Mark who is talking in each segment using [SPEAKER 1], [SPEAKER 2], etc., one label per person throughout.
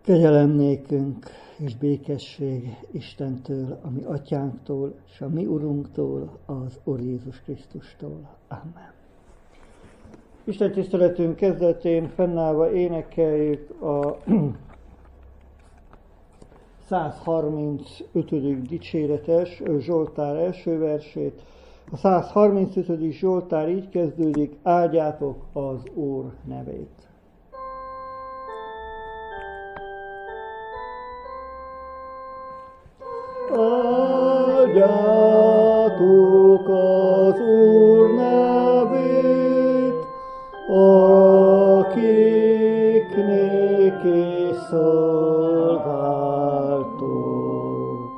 [SPEAKER 1] Kegyelem nékünk és békesség Istentől, a mi atyánktól, és a mi Urunktól, az Úr Jézus Krisztustól. Amen. Isten tiszteletünk kezdetén fennállva énekeljük a 135. dicséretes Zsoltár első versét. A 135. Zsoltár így kezdődik: áldjátok az Úr nevét. Áldjátok az Úr nevét, akik néki szolgáltok.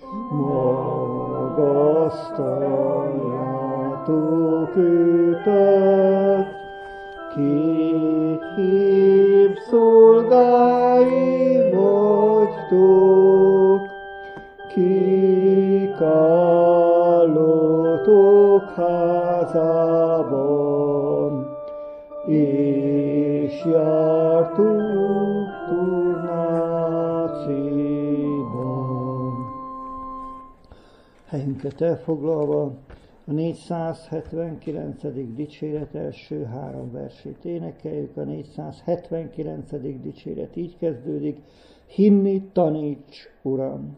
[SPEAKER 1] Magasztaljátok őtet, kit hív szolgái vagytok. Kik állottok házában, és jártok tornáciban. Helyünket elfoglalva a 479. dicséret első 3 versét énekeljük. A 479. dicséret így kezdődik: hinni taníts, Uram!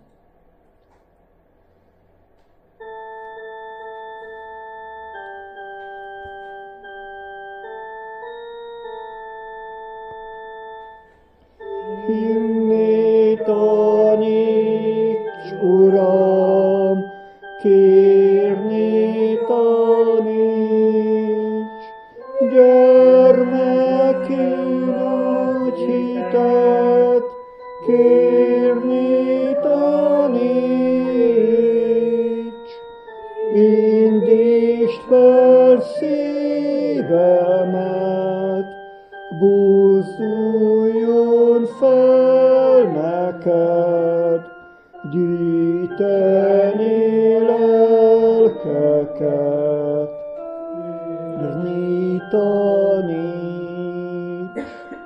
[SPEAKER 1] Hinni taníts, Uram, kérni taníts, gyermeki nagy hitet, kérni taníts, indítsd fel szívemet, buzduljon fel neked, gyűjteni lelkeket, hinni taníts.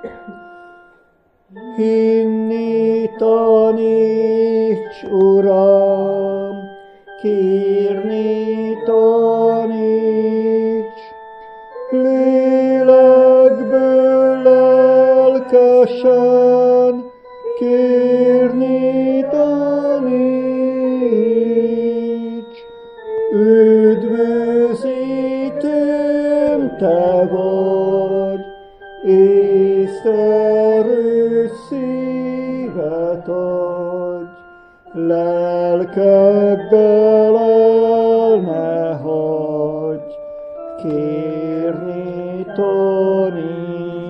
[SPEAKER 1] Hinni taníts, Uram, kérni taníts, lélekből lelkesen, kérni taníts. Üdvözítőm te vagy, észszerű szívet adj, lelkedből el ne hagyj, kérni taníts.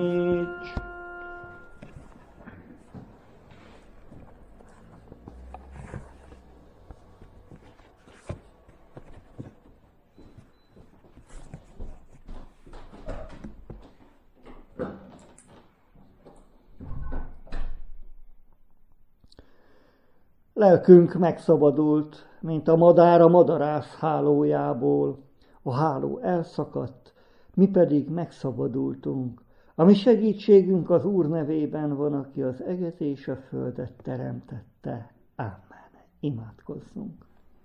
[SPEAKER 1] Lelkünk megszabadult, mint a madár a madarász hálójából. A háló elszakadt, mi pedig megszabadultunk. A mi segítségünk az Úr nevében van, aki az eget és a földet teremtette. Amen. Imádkozzunk.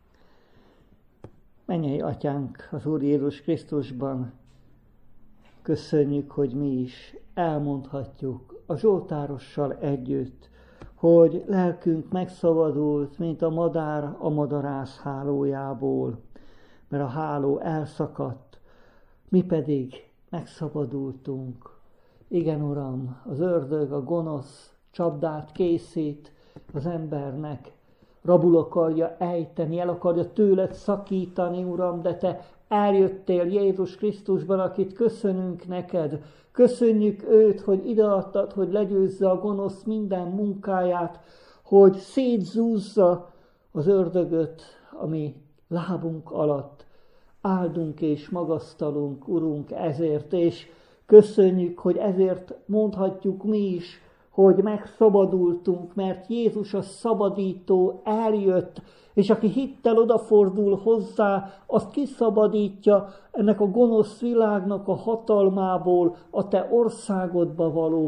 [SPEAKER 1] Mennyei Atyánk az Úr Jézus Krisztusban, köszönjük, hogy mi is elmondhatjuk a zsoltárossal együtt, hogy lelkünk megszabadult, mint a madár a madarász hálójából, mert a háló elszakadt, mi pedig megszabadultunk. Igen, Uram, az ördög, a gonosz csapdát készít az embernek, rabul akarja ejteni, el akarja tőled szakítani, Uram, de Te eljöttél Jézus Krisztusban, akit köszönünk neked. Köszönjük őt, hogy ideadtad, hogy legyőzze a gonosz minden munkáját, hogy szétzúzza az ördögöt, ami lábunk alatt. Áldunk és magasztalunk, Urunk, ezért, és köszönjük, hogy ezért mondhatjuk mi is, hogy megszabadultunk, mert Jézus a szabadító eljött, és aki hittel odafordul hozzá, azt kiszabadítja ennek a gonosz világnak a hatalmából, a te országodba való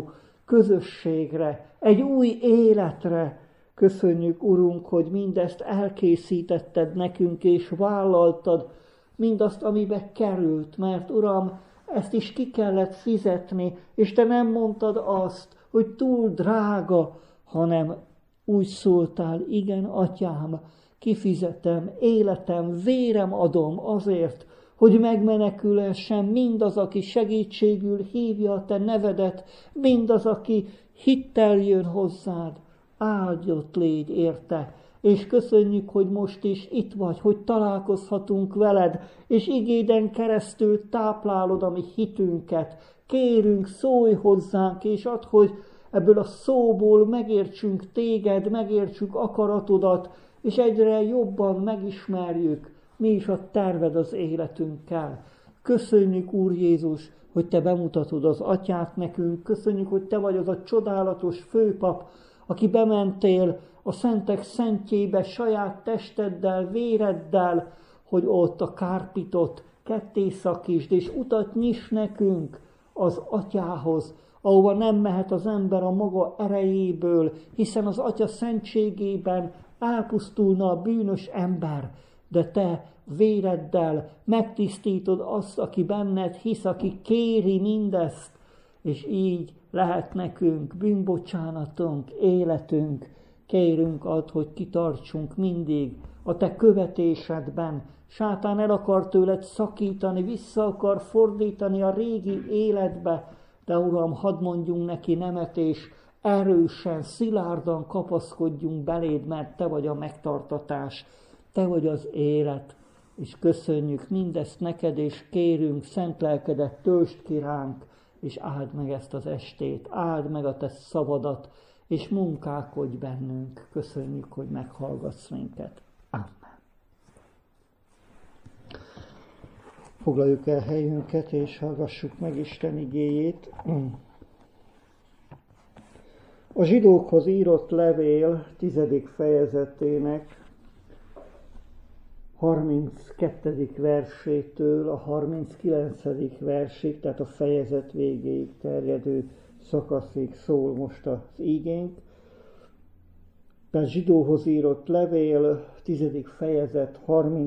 [SPEAKER 1] közösségre, egy új életre. Köszönjük, Urunk, hogy mindezt elkészítetted nekünk, és vállaltad mindazt, amibe került, mert Uram, ezt is ki kellett fizetni, és Te nem mondtad azt, hogy túl drága, hanem úgy szóltál, igen, Atyám, kifizetem, életem, vérem adom azért, hogy megmenekülhessen mindaz, aki segítségül hívja a Te nevedet, mindaz, aki hittel jön hozzád. Áldott légy érte, és köszönjük, hogy most is itt vagy, hogy találkozhatunk veled, és igéden keresztül táplálod a mi hitünket. Kérünk, szólj hozzánk, és add, hogy ebből a szóból megértsünk téged, megértsük akaratodat, és egyre jobban megismerjük, mi is a terved az életünkkel. Köszönjük, Úr Jézus, hogy Te bemutatod az Atyát nekünk, köszönjük, hogy Te vagy az a csodálatos főpap, aki bementél a szentek szentjébe saját testeddel, véreddel, hogy ott a kárpitot ketté szakítsd, és utat nyiss nekünk az Atyához, ahova nem mehet az ember a maga erejéből, hiszen az Atya szentségében elpusztulna a bűnös ember, de Te véreddel megtisztítod azt, aki benned hisz, aki kéri mindezt, és így lehet nekünk bűnbocsánatunk, életünk. Kérünk add, hogy kitartsunk mindig a Te követésedben. Sátán el akar tőled szakítani, vissza akar fordítani a régi életbe, de Uram, hadd mondjunk neki nemet, és erősen, szilárdan kapaszkodjunk beléd, mert Te vagy a megtartatás, Te vagy az élet, és köszönjük mindezt neked, és kérünk, szent lelkedet töltsd ki ránk, és áld meg ezt az estét, áld meg a Te szavadat, és munkálkodj bennünk. Köszönjük, hogy meghallgatsz minket. Amen. Foglaljuk el helyünket, és hallgassuk meg Isten igéjét. A zsidókhoz írott levél 10. fejezetének 32. versétől a 39. versig, tehát a fejezet végéig terjedő szakaszig szól most az igénk. Tehát zsidóhoz írott levél, 10. fejezet,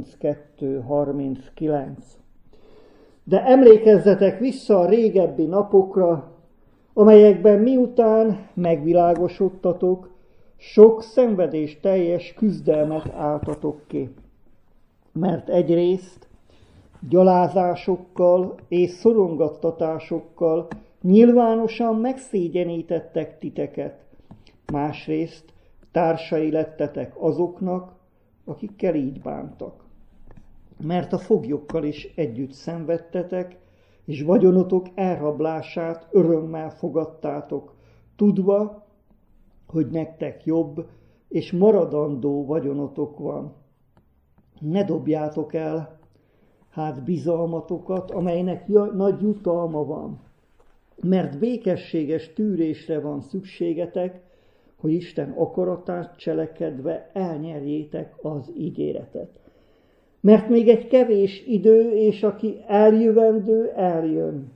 [SPEAKER 1] 32-39. De emlékezzetek vissza a régebbi napokra, amelyekben miután megvilágosodtatok, sok szenvedés teljes küzdelmet álltatok ki. Mert egyrészt gyalázásokkal és szorongattatásokkal nyilvánosan megszégyenítettek titeket, másrészt társai lettetek azoknak, akikkel így bántak. Mert a foglyokkal is együtt szenvedtetek, és vagyonotok elrablását örömmel fogadtátok, tudva, hogy nektek jobb és maradandó vagyonotok van. Ne dobjátok el hát bizalmatokat, amelynek nagy jutalma van, mert békességes tűrésre van szükségetek, hogy Isten akaratát cselekedve elnyerjétek az ígéretet. Mert még egy kevés idő, és aki eljövendő, eljön,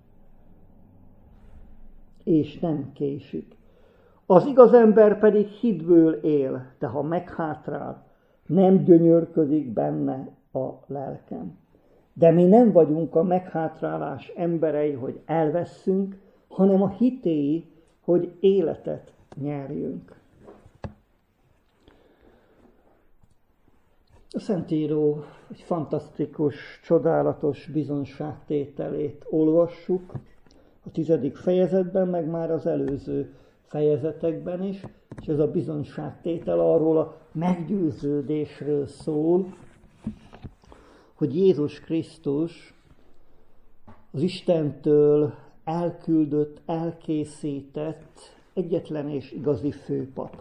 [SPEAKER 1] és nem késik. Az igaz ember pedig hitből él, de ha meghátrál, nem gyönyörködik benne a lelkem. De mi nem vagyunk a meghátrálás emberei, hogy elvesszünk, hanem a hitéi, hogy életet nyerjünk. A Szentíró egy fantasztikus, csodálatos bizonságtételét olvassuk a 10. fejezetben, meg már az előző fejezetekben is, és ez a bizonságtétel arról a meggyőződésről szól, hogy Jézus Krisztus az Istentől elküldött, elkészített egyetlen és igazi főpap.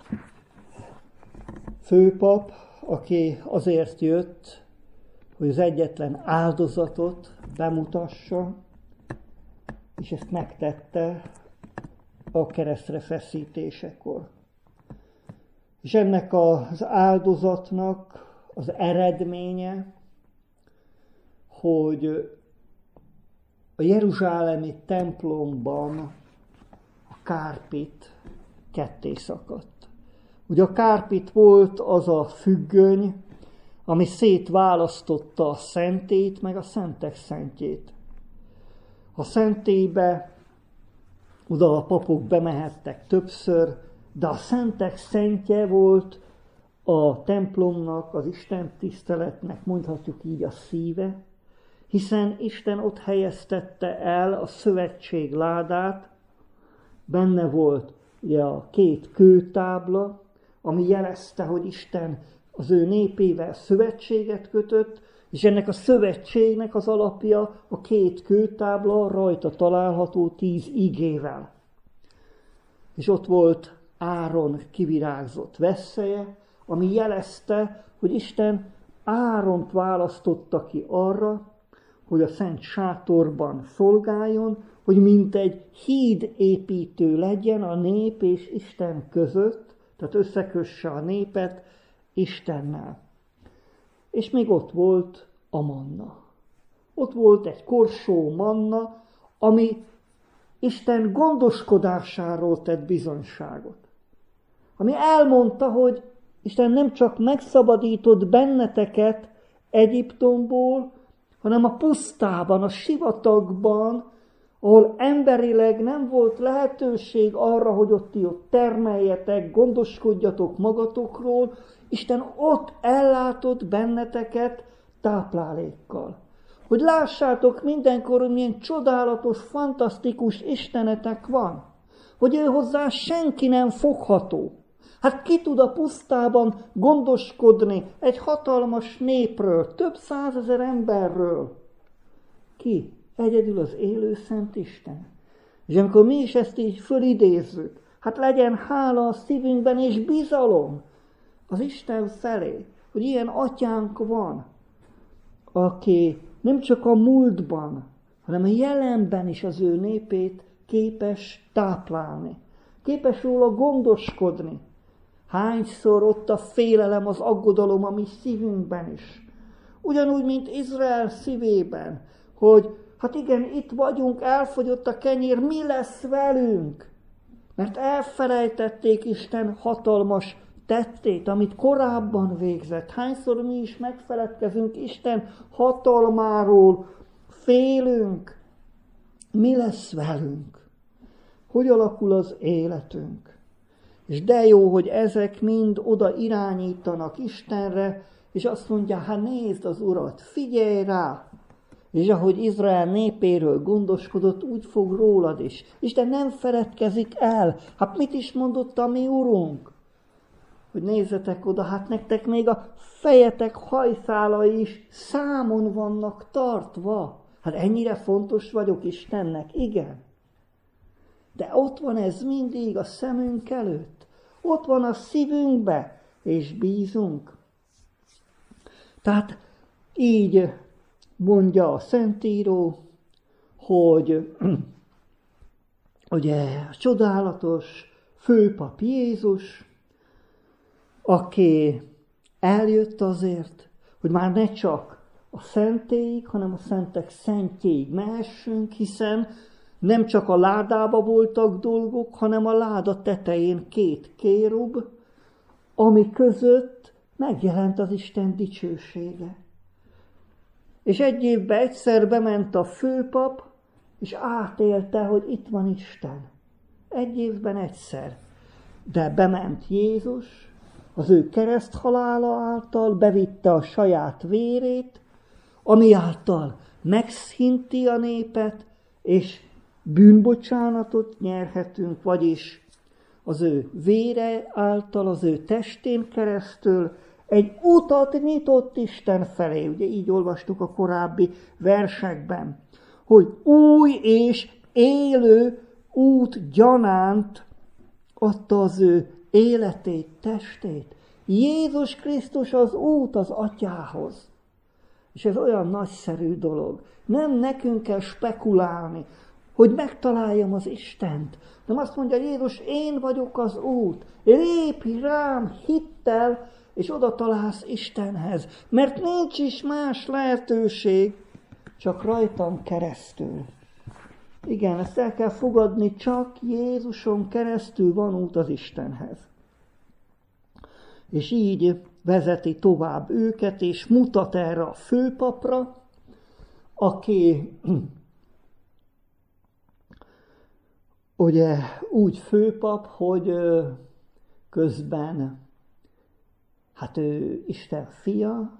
[SPEAKER 1] Főpap, aki azért jött, hogy az egyetlen áldozatot bemutassa, és ezt megtette a keresztre feszítésekor. És ennek az áldozatnak az eredménye, hogy a jeruzsálemi templomban a kárpit ketté szakadt. Ugye a kárpit volt az a függöny, ami szétválasztotta a szentét, meg a szentek szentjét. A szentélybe oda a papok bemehettek többször, de a szentek szentje volt a templomnak, az Isten tiszteletnek, mondhatjuk így, a szíve, hiszen Isten ott helyeztette el a szövetség ládát, benne volt ugye a 2 kőtábla, ami jelezte, hogy Isten az ő népével szövetséget kötött, és ennek a szövetségnek az alapja a 2 kőtábla, rajta található 10 igével. És ott volt Áron kivirágzott vesszeje, ami jelezte, hogy Isten Áront választotta ki arra, hogy a Szent Sátorban szolgáljon, hogy mint egy hídépítő legyen a nép és Isten között, tehát összekösse a népet Istennel. És még ott volt a manna. Ott volt egy korsó manna, ami Isten gondoskodásáról tett bizonyságot. Ami elmondta, hogy Isten nem csak megszabadított benneteket Egyiptomból, hanem a pusztában, a sivatagban, ahol emberileg nem volt lehetőség arra, hogy ott termeljetek, gondoskodjatok magatokról, Isten ott ellátott benneteket táplálékkal. Hogy lássátok mindenkor, hogy milyen csodálatos, fantasztikus Istenetek van. Hogy ő hozzá senki nem fogható. Hát ki tud a pusztában gondoskodni egy hatalmas népről, több 100 000 emberről? Ki? Egyedül az élő Szent Isten. És amikor mi is ezt így fölidézzük, hát legyen hála a szívünkben és bizalom az Isten felé, hogy ilyen atyánk van, aki nem csak a múltban, hanem a jelenben is az ő népét képes táplálni, képes róla gondoskodni. Hányszor ott a félelem, az aggodalom a mi szívünkben is. Ugyanúgy, mint Izrael szívében, hogy hát igen, itt vagyunk, elfogyott a kenyér, mi lesz velünk? Mert elfelejtették Isten hatalmas tettét, amit korábban végzett. Hányszor mi is megfeledkezünk Isten hatalmáról, félünk. Mi lesz velünk? Hogy alakul az életünk? És de jó, hogy ezek mind oda irányítanak Istenre, és azt mondja, hát nézd az Urat, figyelj rá! És ahogy Izrael népéről gondoskodott, úgy fog rólad is. Isten nem feledkezik el. Hát mit is mondott a mi Urunk? Hogy nézzetek oda, hát nektek még a fejetek hajszálai is számon vannak tartva. Hát ennyire fontos vagyok Istennek, igen. De ott van ez mindig a szemünk előtt. Ott van a szívünkbe, és bízunk. Tehát így mondja a Szentíró, hogy ugye a csodálatos főpap Jézus, aki eljött azért, hogy már ne csak a szentélyig, hanem a szentek szentjéig mehessünk, hiszen nem csak a ládába voltak dolgok, hanem a láda tetején 2 kérub, ami között megjelent az Isten dicsősége. És egy évben egyszer bement a főpap, és átélte, hogy itt van Isten. Egy évben egyszer. De bement Jézus, az ő kereszthalála által bevitte a saját vérét, ami által megszinti a népet, és bűnbocsánatot nyerhetünk, vagyis az ő vére által, az ő testén keresztül egy utat nyitott Isten felé. Ugye így olvastuk a korábbi versekben, hogy új és élő út gyanánt adta az ő életét, testét. Jézus Krisztus az út az Atyához. És ez olyan nagyszerű dolog. Nem nekünk kell spekulálni, hogy megtaláljam az Istent. Nem azt mondja Jézus, én vagyok az út. Lépj rám hittel, és oda találsz Istenhez. Mert nincs is más lehetőség, csak rajtam keresztül. Igen, ezt el kell fogadni, csak Jézuson keresztül van út az Istenhez. És így vezeti tovább őket, és mutat erre a főpapra, aki ugye úgy főpap, hogy közben, hát ő Isten fia,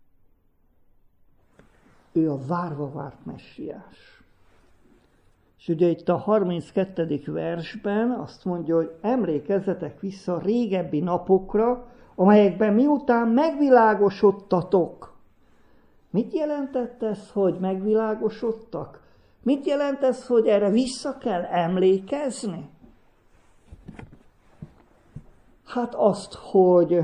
[SPEAKER 1] ő a várva várt messiás. És ugye itt a 32. versben azt mondja, hogy emlékezzetek vissza a régebbi napokra, amelyekben miután megvilágosodtatok. Mit jelentett ez, hogy megvilágosodtak? Mit jelent ez, hogy erre vissza kell emlékezni? Hát azt, hogy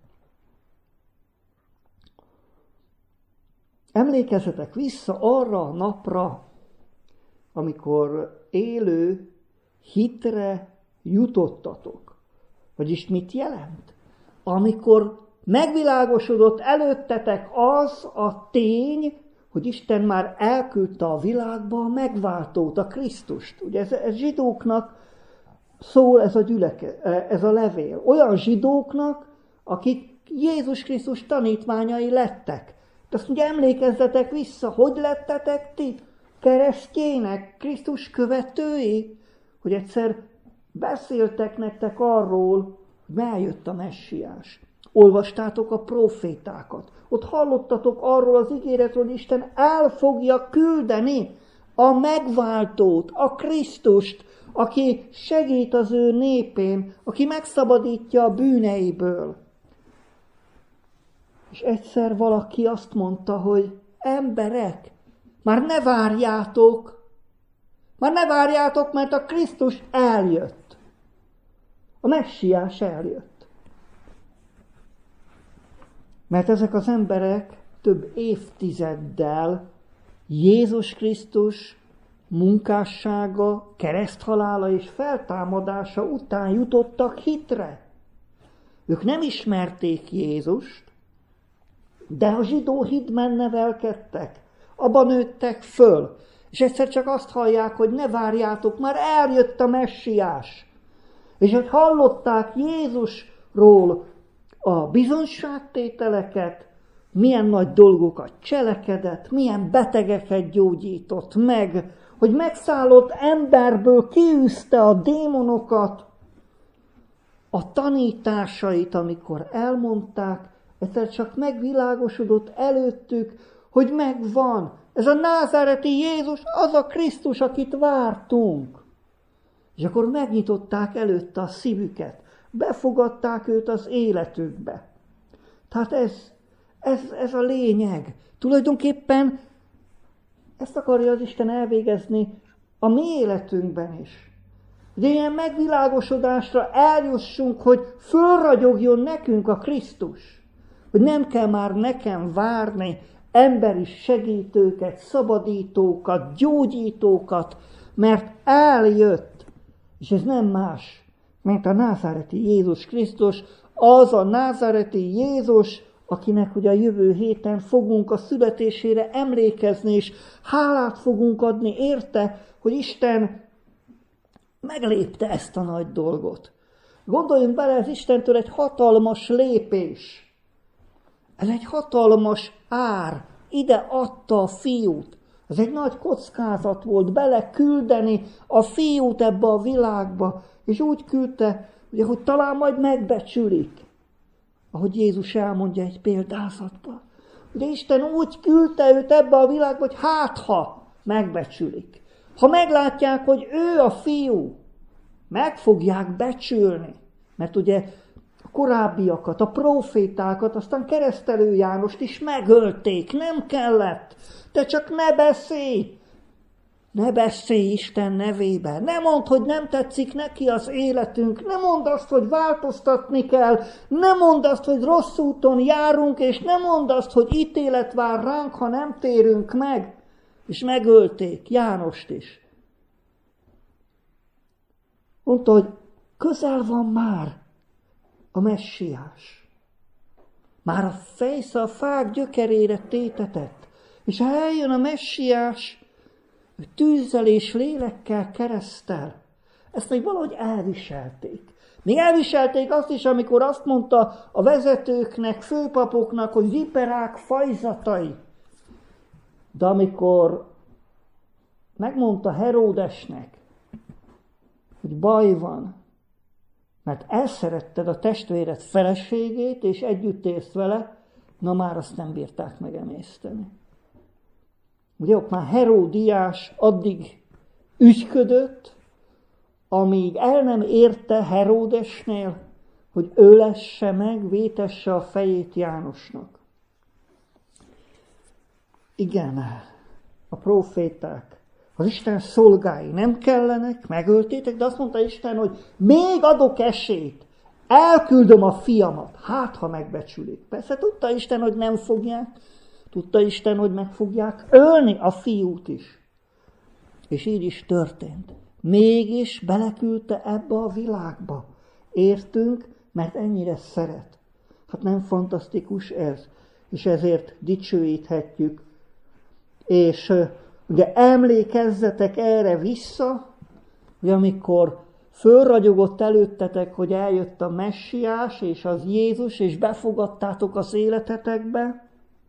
[SPEAKER 1] emlékezzetek vissza arra a napra, amikor élő hitre jutottatok. Vagyis mit jelent? Amikor megvilágosodott előttetek az a tény, hogy Isten már elküldte a világba a megváltót, a Krisztust. Ugye ez zsidóknak szól ez a levél. Olyan zsidóknak, akik Jézus Krisztus tanítványai lettek. De azt mondja, emlékezzetek vissza, hogy lettetek ti keresztjének, Krisztus követői, hogy egyszer beszéltek nektek arról, hogy eljött a messiás. Olvastátok a profétákat. Ott hallottatok arról az ígéretről, hogy Isten el fogja küldeni a megváltót, a Krisztust, aki segít az ő népén, aki megszabadítja a bűneiből. És egyszer valaki azt mondta, hogy emberek, már ne várjátok, mert a Krisztus eljött. A messiás eljött. Mert ezek az emberek több évtizeddel Jézus Krisztus munkássága, kereszthalála és feltámadása után jutottak hitre. Ők nem ismerték Jézust, de a zsidó hitben nevelkedtek, abban nőttek föl, és egyszer csak azt hallják, hogy ne várjátok, már eljött a messiás. És hogy hallották Jézusról a bizonyságtételeket, milyen nagy dolgokat cselekedett, milyen betegeket gyógyított meg, hogy megszállott emberből kiűzte a démonokat, a tanításait, amikor elmondták, egyszer csak megvilágosodott előttük, hogy megvan. Ez a názáreti Jézus, az a Krisztus, akit vártunk. És akkor megnyitották előtte a szívüket, befogadták őt az életükbe. Tehát ez a lényeg. Tulajdonképpen ezt akarja az Isten elvégezni a mi életünkben is. De ilyen megvilágosodásra eljussunk, hogy fölragyogjon nekünk a Krisztus. Hogy nem kell már nekem várni emberi segítőket, szabadítókat, gyógyítókat, mert eljött. És ez nem más, mint a názáreti Jézus Krisztus, az a názáreti Jézus, akinek ugye a jövő héten fogunk a születésére emlékezni, és hálát fogunk adni érte, hogy Isten meglépte ezt a nagy dolgot. Gondoljunk bele, ez Istentől egy hatalmas lépés. Ez egy hatalmas ár. Ide adta a fiút. Ez egy nagy kockázat volt beleküldeni a fiút ebbe a világba. És úgy küldte, ugye, hogy talán majd megbecsülik. Ahogy Jézus elmondja egy példázatban. Ugye Isten úgy küldte őt ebbe a világba, hogy ha megbecsülik. Ha meglátják, hogy ő a fiú, meg fogják becsülni. Mert ugye a korábbiakat, a profétákat, aztán Keresztelő Jánost is megölték, nem kellett. Te csak ne beszélj! Ne beszélj Isten nevében, ne mondd, hogy nem tetszik neki az életünk, ne mondd azt, hogy változtatni kell, ne mondd azt, hogy rossz úton járunk, és ne mondd azt, hogy ítélet vár ránk, ha nem térünk meg. És megölték Jánost is. Mondta, hogy közel van már a messiás. Már a fejsze a fák gyökerére tétetett. És ha eljön a messiás, Tűzzel és lélekkel keresztel. Ezt még valahogy elviselték. Még elviselték azt is, amikor azt mondta a vezetőknek, főpapoknak, hogy viperák fajzatai. De amikor megmondta Heródesnek, hogy baj van, mert elszeretted a testvéred feleségét, és együtt élsz vele, na már azt nem bírták megemészteni. Ugye ott már Heródiás addig ügyködött, amíg el nem érte Heródesnél, hogy ölesse meg, vétesse a fejét Jánosnak. Igen, a próféták, az Isten szolgái nem kellenek, megöltétek, de azt mondta Isten, hogy még adok esélyt, elküldöm a fiamat, hát ha megbecsülik. Persze tudta Isten, hogy nem fogják, tudta Isten, hogy meg fogják ölni a fiút is. És így is történt. Mégis beleküldte ebbe a világba. Értünk, mert ennyire szeret. Hát nem fantasztikus ez? És ezért dicsőíthetjük. És ugye emlékezzetek erre vissza, hogy amikor fölragyogott előttetek, hogy eljött a Messiás, és az Jézus, és befogadtátok az életetekbe,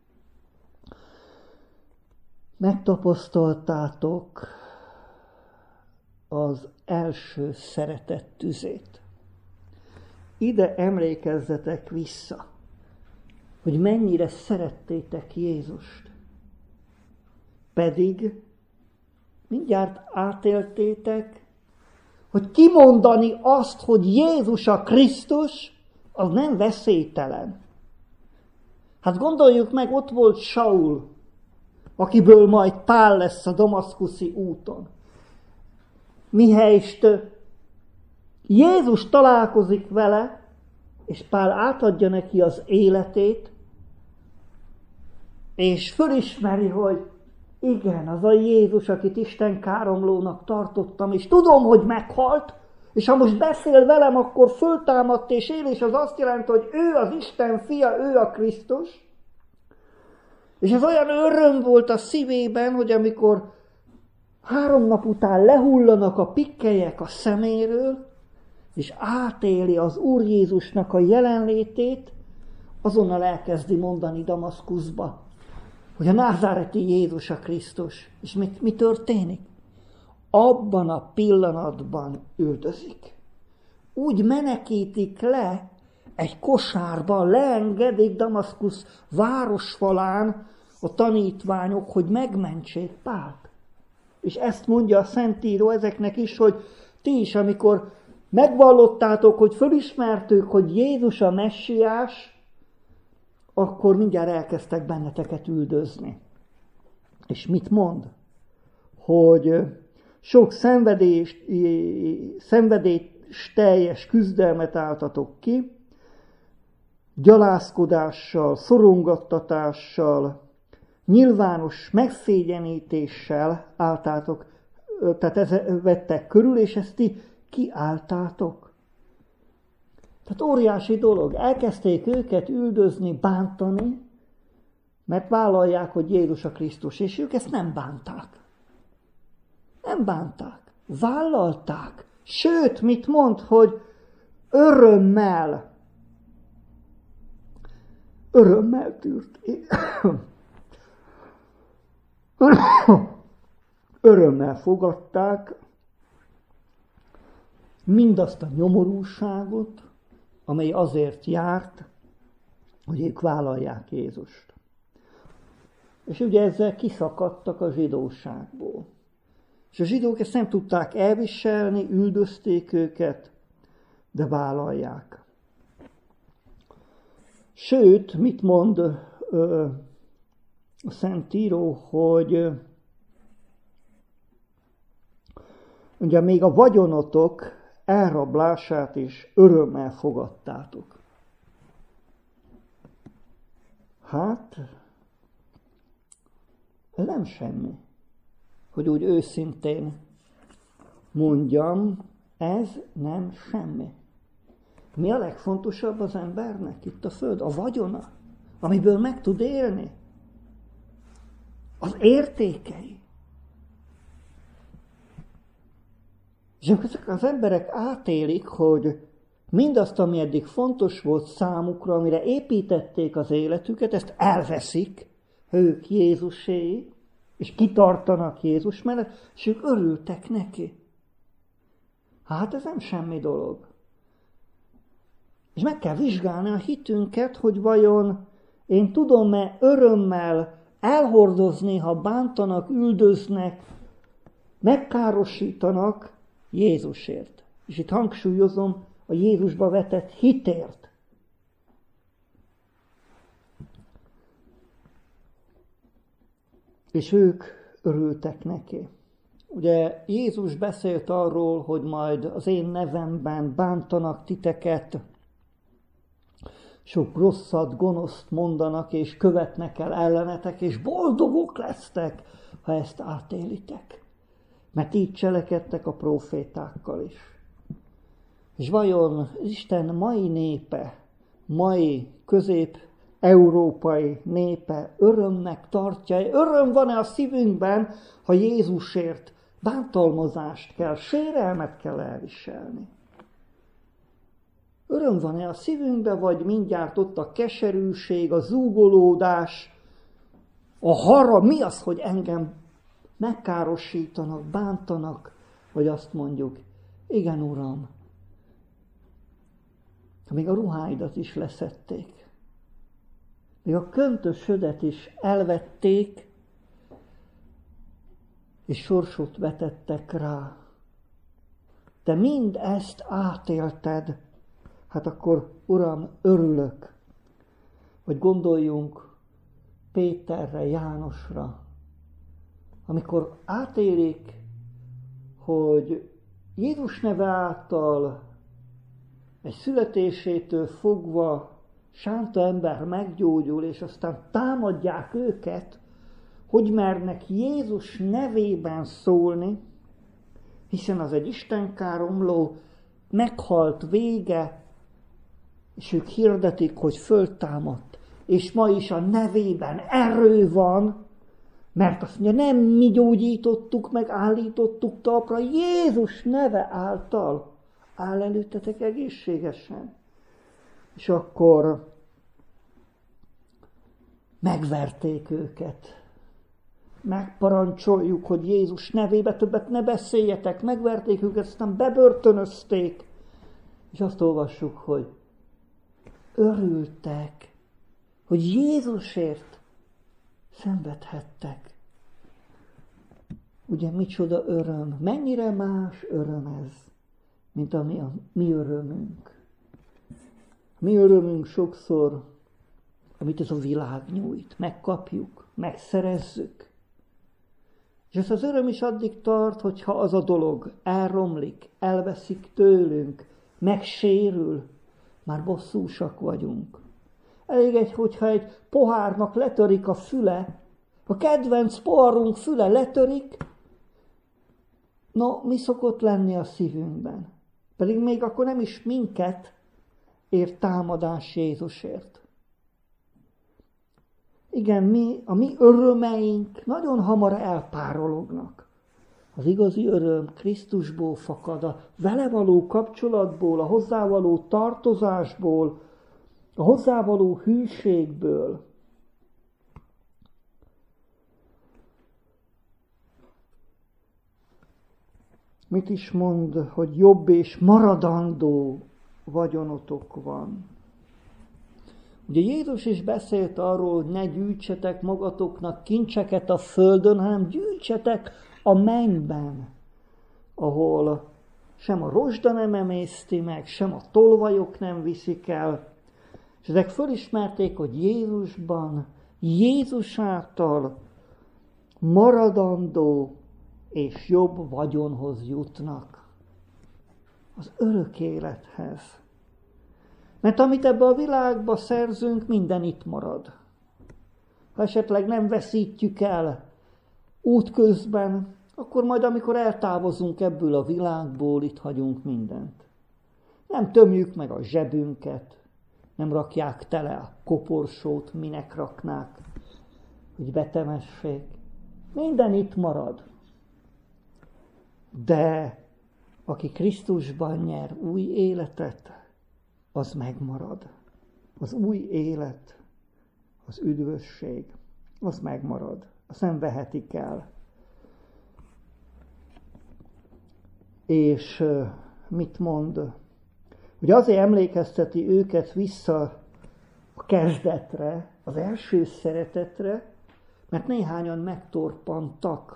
[SPEAKER 1] megtapasztaltátok az első szeretet tüzét. Ide emlékezzetek vissza, hogy mennyire szerettétek Jézust. Pedig mindjárt átéltétek, hogy kimondani azt, hogy Jézus a Krisztus, az nem veszélytelen. Hát gondoljuk meg, ott volt Saul, akiből majd Pál lesz a damaszkuszi úton. Mihelyst Jézus találkozik vele, és Pál átadja neki az életét, és fölismeri, hogy igen, az a Jézus, akit Isten káromlónak tartottam, és tudom, hogy meghalt, és ha most beszél velem, akkor föltámadt és él, és az azt jelenti, hogy ő az Isten fia, ő a Krisztus. És ez olyan öröm volt a szívében, hogy amikor 3 nap után lehullanak a pikkelyek a szeméről, és átéli az Úr Jézusnak a jelenlétét, azonnal elkezdi mondani Damaszkuszba, hogy a názáreti Jézus a Krisztus. És mi történik? Abban a pillanatban üldözik. Úgy menekítik le egy kosárban, leengedik Damaszkusz városfalán a tanítványok, hogy megmentsék Pált. És ezt mondja a Szentíró ezeknek is, hogy ti is, amikor megvallottátok, hogy fölismertük, hogy Jézus a Messiás, akkor mindjárt elkezdtek benneteket üldözni. És mit mond? Hogy sok szenvedélyteljes küzdelmet álltatok ki, gyalázkodással, szorongattatással, nyilvános megszégyenítéssel álltátok, tehát vettek körül, és ezt ti kiálltátok. Tehát óriási dolog. Elkezdték őket üldözni, bántani, mert vállalják, hogy Jézus a Krisztus, és ők ezt nem bánták. Nem bánták. Vállalták. Sőt, mit mond, hogy örömmel tűrt. Örömmel fogadták mindazt a nyomorúságot, amely azért járt, hogy ők vállalják Jézust. És ugye ezzel kiszakadtak a zsidóságból. És a zsidók ezt nem tudták elviselni, üldözték őket, de vállalják. Sőt, mit mond a Szentíró, hogy ugye még a vagyonotok elrablását is örömmel fogadtátok. Hát, ez nem semmi, hogy úgy őszintén mondjam, ez nem semmi. Mi a legfontosabb az embernek itt a föld? A vagyona, amiből meg tud élni. Az értékei. És amikor ezek az emberek átélik, hogy mindazt, ami eddig fontos volt számukra, amire építették az életüket, ezt elveszik, ők Jézusé, és kitartanak Jézus mellett, és ők örültek neki. Hát ez nem semmi dolog. És meg kell vizsgálni a hitünket, hogy vajon én tudom-e örömmel elhordozni, ha bántanak, üldöznek, megkárosítanak Jézusért. És itt hangsúlyozom a Jézusba vetett hitért. És ők örültek neki. Ugye Jézus beszélt arról, hogy majd az én nevemben bántanak titeket, sok rosszat, gonoszt mondanak, és követnek el ellenetek, és boldogok lesztek, ha ezt átélitek. Mert így cselekedtek a prófétákkal is. És vajon Isten mai népe, mai közép-európai népe örömnek tartja, öröm van-e a szívünkben, ha Jézusért bántalmazást kell, sérelmet kell elviselni? Öröm van-e a szívünkben, vagy mindjárt ott a keserűség, a zúgolódás, a harag, mi az, hogy engem megkárosítanak, bántanak, vagy azt mondjuk, igen, Uram, még a ruháidat is leszették, még a köntösödet is elvették, és sorsot vetettek rá. Te mind ezt átélted, hát akkor, Uram, örülök. Vagy gondoljunk Péterre, Jánosra, amikor átélik, hogy Jézus neve által egy születésétől fogva sánta ember meggyógyul, és aztán támadják őket, hogy mernek Jézus nevében szólni, hiszen az egy istenkáromló, meghalt vége, és ők hirdetik, hogy föltámadt, és ma is a nevében erő van, mert azt mondja, nem mi gyógyítottuk meg, állítottuk talpra, Jézus neve által áll előttetek egészségesen. És akkor megverték őket. Megparancsoljuk, hogy Jézus nevébe többet ne beszéljetek, megverték őket, aztán bebörtönözték. És azt olvassuk, hogy örültek, hogy Jézusért szenvedhettek. Ugye micsoda öröm, mennyire más öröm ez, mint a mi örömünk. Mi örömünk sokszor, amit ez a világ nyújt, megkapjuk, megszerezzük. És ez az öröm is addig tart, hogyha az a dolog elromlik, elveszik tőlünk, megsérül, már bosszúsak vagyunk. Elég hogyha egy pohárnak letörik a füle, a kedvenc poharunk füle letörik, no, mi szokott lenni a szívünkben? Pedig még akkor nem is minket ér támadás Jézusért. Igen, a mi örömeink nagyon hamar elpárolognak. Az igazi öröm Krisztusból fakad, a vele való kapcsolatból, a hozzávaló tartozásból, a hozzávaló hűségből. Mit is mond, hogy jobb és maradandó vagyonotok van? Ugye Jézus is beszélt arról, hogy ne gyűjtsetek magatoknak kincseket a földön, hanem gyűjtsetek a mennyben, ahol sem a rozsda nem emészti meg, sem a tolvajok nem viszik el. És ezek fölismerték, hogy Jézusban, Jézus által maradandó és jobb vagyonhoz jutnak. Az örök élethez. Mert amit ebbe a világba szerzünk, minden itt marad. Ha esetleg nem veszítjük el útközben, akkor majd amikor eltávozunk ebből a világból, itt hagyunk mindent. Nem tömjük meg a zsebünket, nem rakják tele a koporsót, minek raknák, hogy betemessék. Minden itt marad. De aki Krisztusban nyer új életet, az megmarad. Az új élet, az üdvösség, az megmarad. Azt nem vehetik el. És mit mond? Ugye azért emlékezteti őket vissza a kezdetre, az első szeretetre, mert néhányan megtorpantak.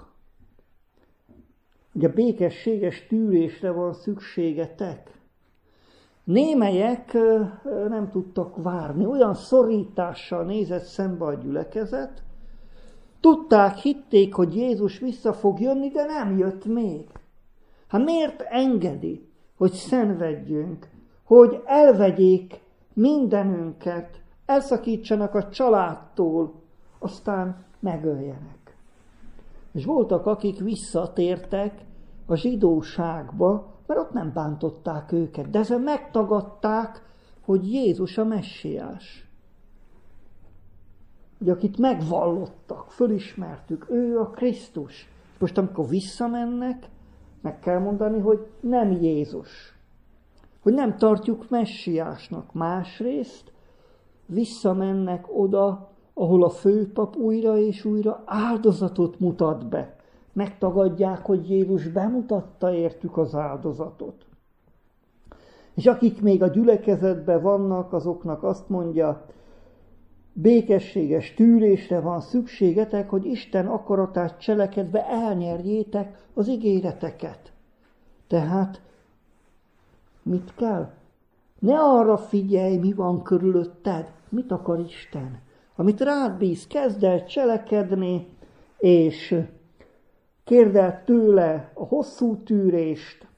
[SPEAKER 1] Ugye békességes tűrésre van szükségetek. Némelyek nem tudtak várni, olyan szorítással nézett szembe a gyülekezet, tudták, hitték, hogy Jézus vissza fog jönni, de nem jött még. Hát miért engedi, hogy szenvedjünk, hogy elvegyék mindenünket, elszakítsanak a családtól, aztán megöljenek. És voltak, akik visszatértek a zsidóságba, mert ott nem bántották őket, de ezzel megtagadták, hogy Jézus a messiás. Ugye akit megvallottak, fölismertük, ő a Krisztus. Most amikor visszamennek, meg kell mondani, hogy nem Jézus. Hogy nem tartjuk messiásnak. Másrészt visszamennek oda, ahol a főpap újra és újra áldozatot mutat be. Megtagadják, hogy Jézus bemutatta értük az áldozatot. És akik még a gyülekezetben vannak, azoknak azt mondja, békességes tűrésre van szükségetek, hogy Isten akaratát cselekedve elnyerjétek az ígéreteket. Tehát mit kell? Ne arra figyelj, mi van körülötted, mit akar Isten. Amit rád bíz, kezd el cselekedni, és kérd el tőle a hosszú tűrést,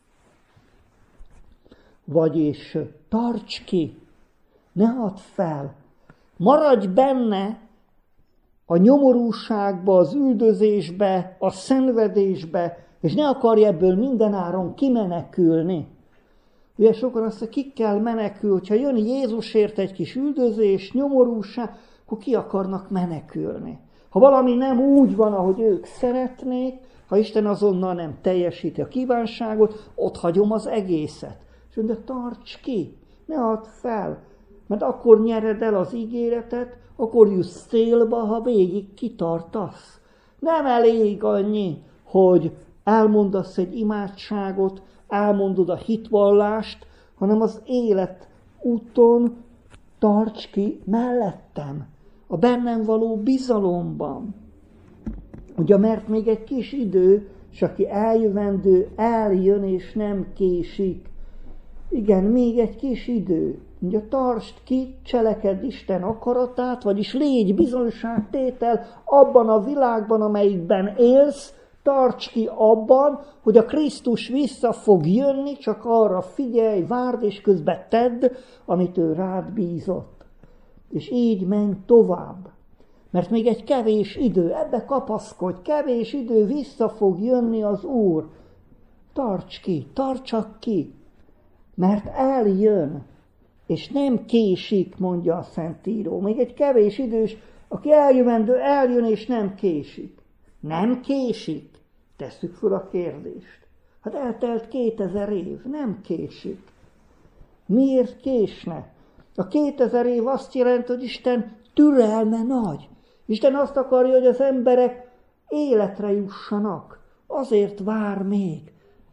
[SPEAKER 1] vagyis tarts ki, ne add fel, maradj benne a nyomorúságba, az üldözésbe, a szenvedésbe, és ne akarj ebből mindenáron kimenekülni. Ugye sokan azt mondják, ki kell menekülni, hogyha jön Jézusért egy kis üldözés, nyomorúság, akkor ki akarnak menekülni. Ha valami nem úgy van, ahogy ők szeretnék, ha Isten azonnal nem teljesíti a kívánságot, ott hagyom az egészet. És mondja, tarts ki, ne add fel, mert akkor nyered el az ígéretet, akkor jussz célba, ha végig kitartasz. Nem elég annyi, hogy elmondasz egy imádságot, elmondod a hitvallást, hanem az élet úton tarts ki mellettem, a bennem való bizalomban. Ugye, mert még egy kis idő, és aki eljövendő, eljön és nem késik. Igen, még egy kis idő. Ugye, tartsd ki, cselekedd Isten akaratát, vagyis légy bizonyságtétel abban a világban, amelyikben élsz, tarts ki abban, hogy a Krisztus vissza fog jönni, csak arra figyelj, várd, és közben tedd, amit ő rád bízott. És így menj tovább. Mert még egy kevés idő, ebbe kapaszkodj, kevés idő, vissza fog jönni az Úr. Tarts ki, tartsak ki, mert eljön, és nem késik, mondja a Szentíró. Még egy kevés idős, aki eljövendő, eljön, és nem késik. Nem késik? Tesszük föl a kérdést. Hát eltelt 2000 év, nem késik. Miért késne? A 2000 év azt jelenti, hogy Isten türelme nagy. Isten azt akarja, hogy az emberek életre jussanak. Azért vár még.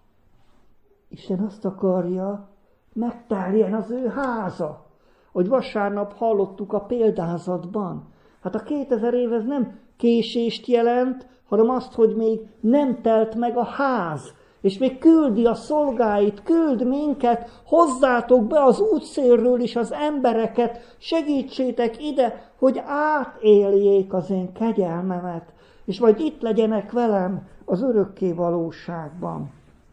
[SPEAKER 1] Isten azt akarja, megteljen az ő háza. Hogy vasárnap hallottuk a példázatban. Hát a 2000 év ez nem késést jelent, hanem azt, hogy még nem telt meg a ház. És még küldi a szolgáit, küld minket, hozzátok be az útszélről is az embereket, segítsétek ide, hogy átéljék az én kegyelmemet, és majd itt legyenek velem az örökké valóságban.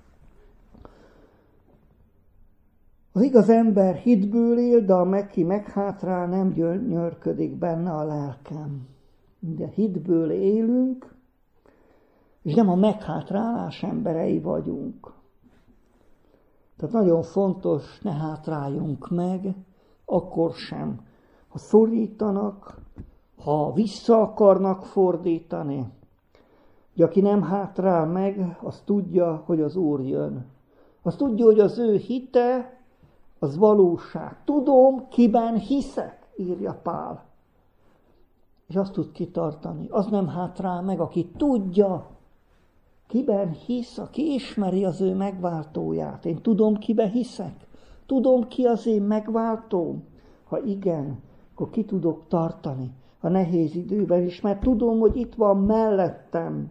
[SPEAKER 1] Az igaz ember hitből él, de aki meghátrál, nem gyönyörködik benne a lelkem. De hitből élünk, és nem a meghátrálás emberei vagyunk. Tehát nagyon fontos, ne hátráljunk meg, akkor sem. Ha szorítanak, ha vissza akarnak fordítani, hogy aki nem hátrál meg, az tudja, hogy az Úr jön. Azt tudja, hogy az ő hite, az valóság. Tudom, kiben hiszek, írja Pál. És azt tud kitartani. Az nem hátrál meg, aki tudja, kiben hisz, aki ismeri az ő megváltóját. Én tudom, kiben hiszek. Tudom, ki az én megváltóm. Ha igen, akkor ki tudok tartani a nehéz időben is, mert tudom, hogy itt van mellettem.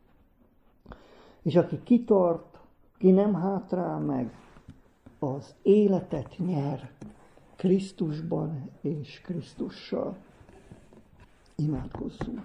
[SPEAKER 1] És aki kitart, ki nem hátrál meg, az életet nyer Krisztusban és Krisztussal. Imádkozzunk.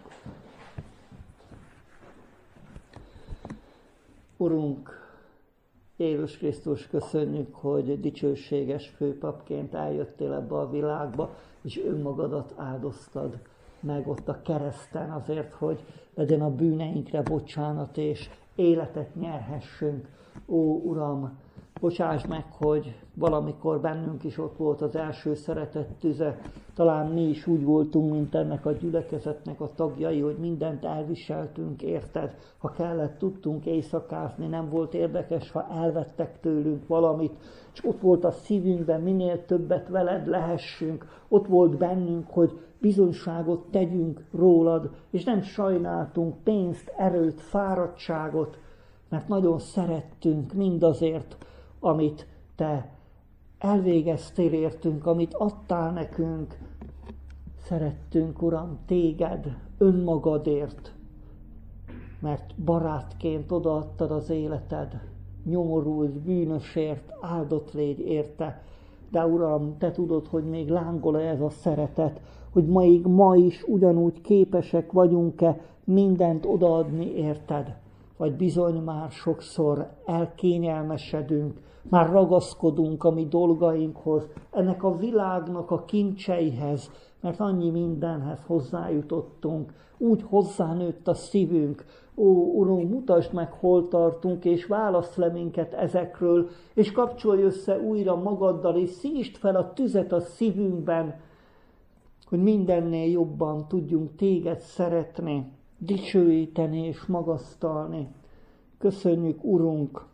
[SPEAKER 1] Urunk, Jézus Krisztus, köszönjük, hogy dicsőséges főpapként eljöttél ebbe a világba, és önmagadat áldoztad meg ott a kereszten azért, hogy legyen a bűneinkre bocsánat, és életet nyerhessünk. Ó, Uram, bocsáss meg, hogy valamikor bennünk is ott volt az első szeretet tüze. Talán mi is úgy voltunk, mint ennek a gyülekezetnek a tagjai, hogy mindent elviseltünk, érted? Ha kellett, tudtunk éjszakázni, nem volt érdekes, ha elvettek tőlünk valamit, és ott volt a szívünkben, minél többet veled lehessünk. Ott volt bennünk, hogy bizonyságot tegyünk rólad, és nem sajnáltunk pénzt, erőt, fáradtságot, mert nagyon szerettünk mindazért, amit te elvégeztél értünk, amit adtál nekünk. Szerettünk, Uram, téged önmagadért, mert barátként odaadtad az életed, nyomorult, bűnösért, áldott légy érte. De Uram, te tudod, hogy még lángol ez a szeretet, hogy ma is ugyanúgy képesek vagyunk-e mindent odaadni érted. Vagy bizony már sokszor elkényelmesedünk, már ragaszkodunk a mi dolgainkhoz, ennek a világnak a kincseihez, mert annyi mindenhez hozzájutottunk, úgy hozzánőtt a szívünk. Ó, Uram, mutasd meg, hol tartunk, és válasz le minket ezekről, és kapcsolj össze újra magaddal, és szítsd fel a tüzet a szívünkben, hogy mindennél jobban tudjunk téged szeretni, dicsőíteni és magasztalni. Köszönjük, Urunk,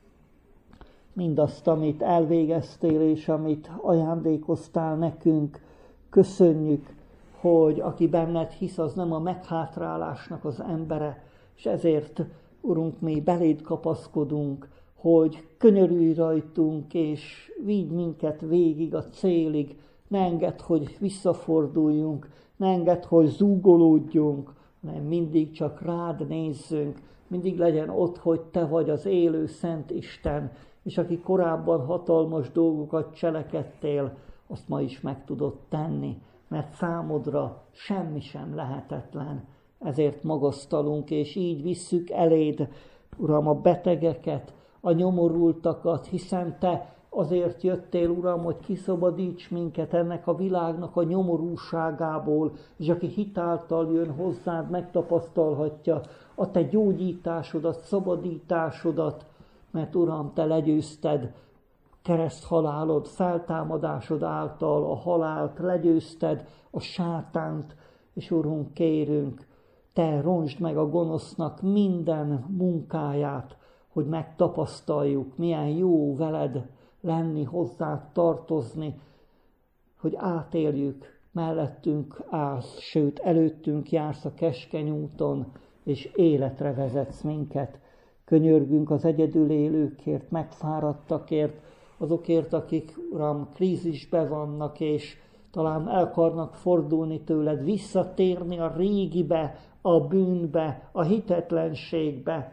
[SPEAKER 1] mindazt, amit elvégeztél, és amit ajándékoztál nekünk. Köszönjük, hogy aki benned hisz, az nem a meghátrálásnak az embere, és ezért, Urunk, mi beléd kapaszkodunk, hogy könyörülj rajtunk, és vigy minket végig a célig. Ne engedd, hogy visszaforduljunk, ne engedd, hogy zúgolódjunk, hanem mindig csak rád nézzünk, mindig legyen ott, hogy te vagy az élő Szent Isten, és aki korábban hatalmas dolgokat cselekedtél, azt ma is meg tudod tenni, mert számodra semmi sem lehetetlen. Ezért magasztalunk, és így visszük eléd, Uram, a betegeket, a nyomorultakat, hiszen te azért jöttél, Uram, hogy kiszabadíts minket ennek a világnak a nyomorúságából, és aki hitáltal jön hozzád, megtapasztalhatja a te gyógyításodat, szabadításodat, mert Uram, te legyőzted kereszthalálod, feltámadásod által a halált, legyőzted a sátánt, és Urunk, kérünk, te rontsd meg a gonosznak minden munkáját, hogy megtapasztaljuk, milyen jó veled lenni, hozzád tartozni, hogy átéljük, mellettünk állsz, sőt előttünk jársz a keskeny úton, és életre vezetsz minket. Könyörgünk az egyedül élőkért, megfáradtakért, azokért, akik, Uram, krízisbe vannak, és talán el akarnak fordulni tőled, visszatérni a régibe, a bűnbe, a hitetlenségbe.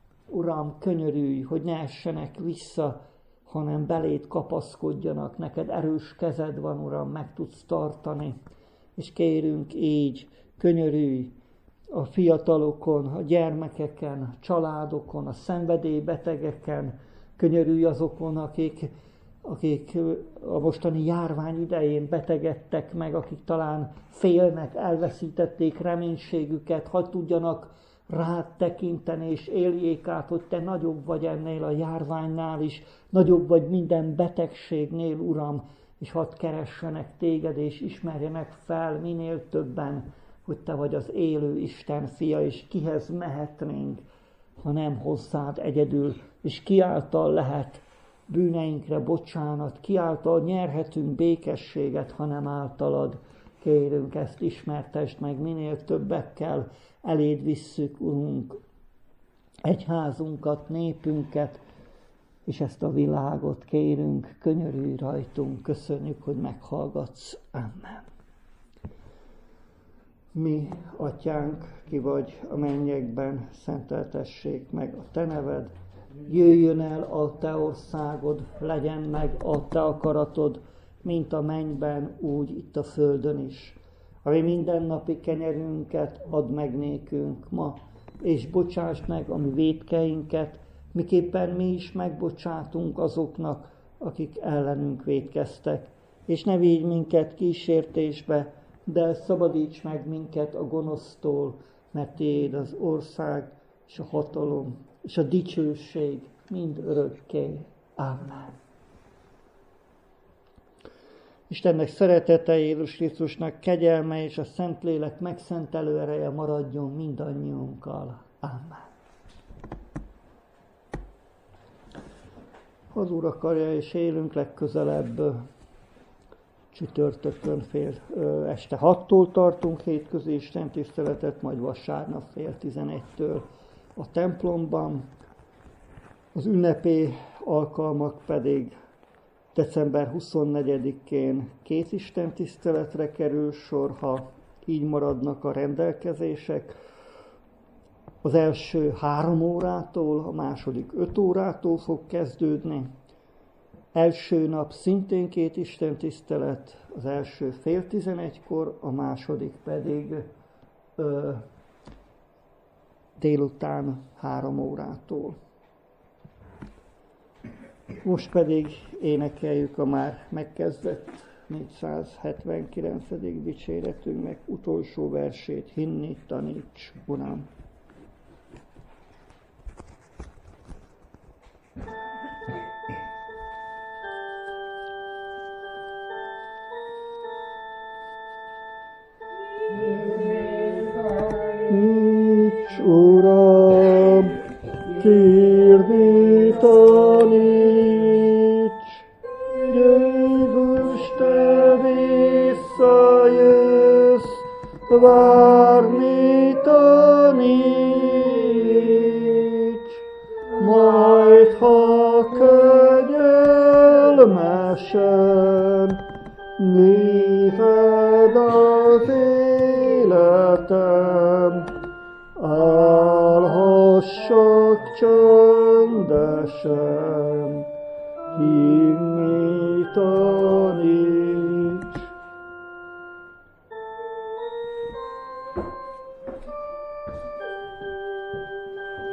[SPEAKER 1] Uram, könyörülj, hogy ne essenek vissza, hanem beléd kapaszkodjanak, neked erős kezed van, Uram, meg tudsz tartani. És kérünk így, könyörülj a fiatalokon, a gyermekeken, a családokon, a szenvedélybetegeken, könyörülj azokon, akik a mostani járvány idején betegedtek meg, akik talán félnek, elveszítették reménységüket, hadd tudjanak rád tekinteni, és éljék át, hogy te nagyobb vagy ennél a járványnál is, nagyobb vagy minden betegségnél, Uram, és hadd keressenek téged, és ismerjenek fel minél többen, hogy te vagy az élő Isten fia, és kihez mehetnénk, ha nem hozzád egyedül, és kiáltal lehet bűneinkre bocsánat, kiáltal nyerhetünk békességet, ha nem általad. Kérünk, ezt ismertesd meg, minél többekkel eléd visszük, Urunk, egyházunkat, népünket, és ezt a világot. Kérünk, könyörülj rajtunk, köszönjük, hogy meghallgatsz. Amen. Mi, Atyánk, ki vagy a mennyekben, szenteltessék meg a te neved, jöjjön el a te országod, legyen meg a te akaratod, mint a mennyben, úgy itt a földön is. A mi mindennapi kenyerünket add meg nékünk ma, és bocsásd meg a mi vétkeinket, miképpen mi is megbocsátunk azoknak, akik ellenünk vétkeztek. És ne vigy minket kísértésbe, de szabadíts meg minket a gonosztól, mert tiéd az ország, és a hatalom, és a dicsőség mind örökké. Amen. Istennek szeretete, Jézus Krisztusnak kegyelme és a Szentlélek megszentelő ereje maradjon mindannyiunkkal. Amen. Az Úr akarja, és élünk legközelebb csütörtökön este 6-tól tartunk hétközi istentiszteletet, majd vasárnap fél 11-től a templomban. Az ünnepi alkalmak pedig december 24-én 2 istentiszteletre kerül sor, ha így maradnak a rendelkezések. Az első 3 órától, a második 5 órától fog kezdődni. Első nap szintén 2 istentisztelet, az első fél 11-kor, a második pedig délután 3 órától. Most pedig énekeljük a már megkezdett 479. dicséretünknek utolsó versét, hinni taníts, Uram. Uram, kérni taníts, Jézus, te visszajössz, várni taníts, majd ha kegyelmesen nézed az életem, állhassak csöndesen, hinni